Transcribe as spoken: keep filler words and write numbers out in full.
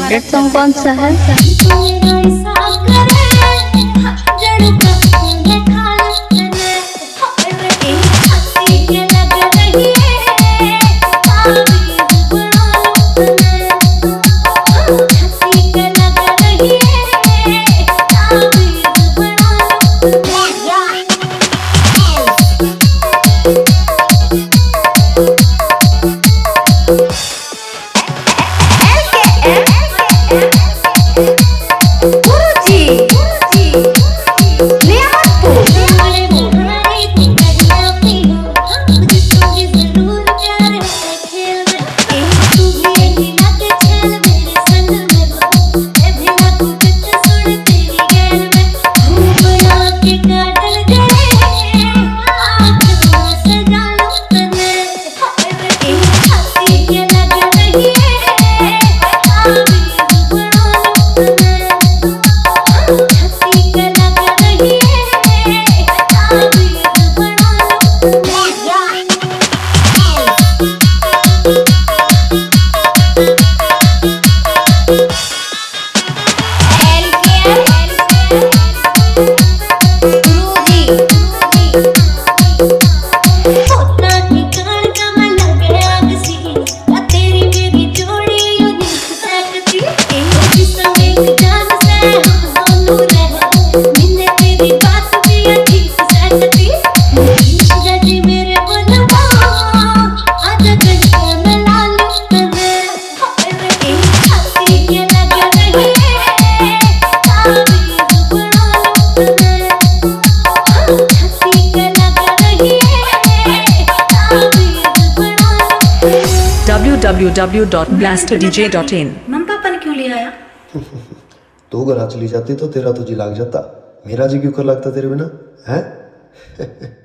Favourite song कौन सा है? W W W dot blaster D J dot in. Mummy papa ने क्यों ले आया? तू घर चली जाती तो तेरा तो जी लाग जाता, मेरा जी क्यों कर लगता तेरे बिना है?